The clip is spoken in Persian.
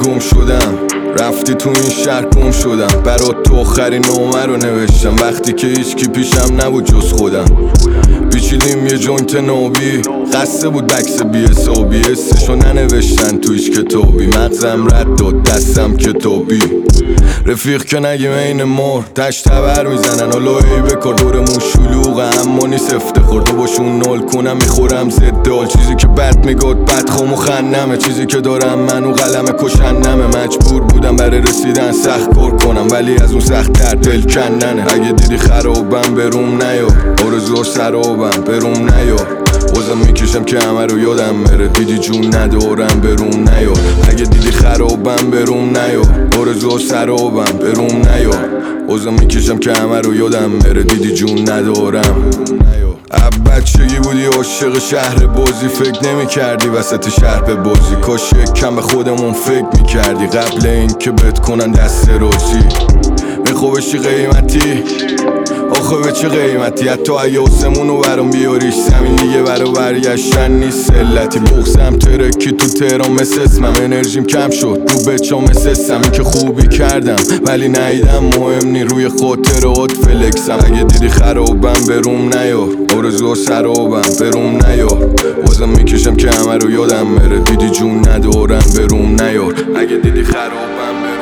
گم شدم، رفتی تو این شهر گم شدم. برات تو آخرین نامه رو نوشتم وقتی که هیچکی پیشم نبود جز خودم. پیچیدیم یه جوینت نوبی، قصه بود بکس بی حسابی، اسمشو ننوشتن تو هیچ کتابی. مغزم رد داد دستم کتابی. رفیق که نگیم این مر تش تبر میزنن، حالا ای بکار دورمون شلوغه اما نیست افتخار. تو باشون نال کنم میخورم زدال، چیزی که بد میگاد بدخوام و خندمه، چیزی که دارم منو قلم کشندمه. مجبور بودم برای رسیدن سخت کار کنم ولی از اون سخت در دل کندنه. اگه دیدی خرابم بروم نیار، آرزوها سرابم بروم نیار. بازم میکشم که همه رو یادم بره، دیدی جون ندارم بروم نیار. اگه دیدی خرابم بروم نیار، آرزوها سرابم بروم نیار. بازم میکشم که همه رو یادم بره، دیدی جون ندارم. بچگی بودی عاشق شهر بازی، فکر نمی کردی وسط شهر به بازی. کاش یک کم به خودمون فکر میکردی قبل این که بهت کنن دست رازی. میخوابشی قیمتی آخه به چه قیمتی؟ حتی اگه آسمونو برام بیاریش زمین دیگه برا برگشتن نیست علتی. بغزم ترکی تو تهران مثل اسمم، انرژیم کم شد رو بچام مثل اسم. این که خوبی کردم ولی نیدم مهم نی، روی خاطرات فلکسم. اگه دیدی خرابم بروم نیار، آرزوها سرابم بروم نیار. بازم میکشم که همه رو یادم بره، دیدی جون ندارم بروم نیار. اگه دیدی خرابم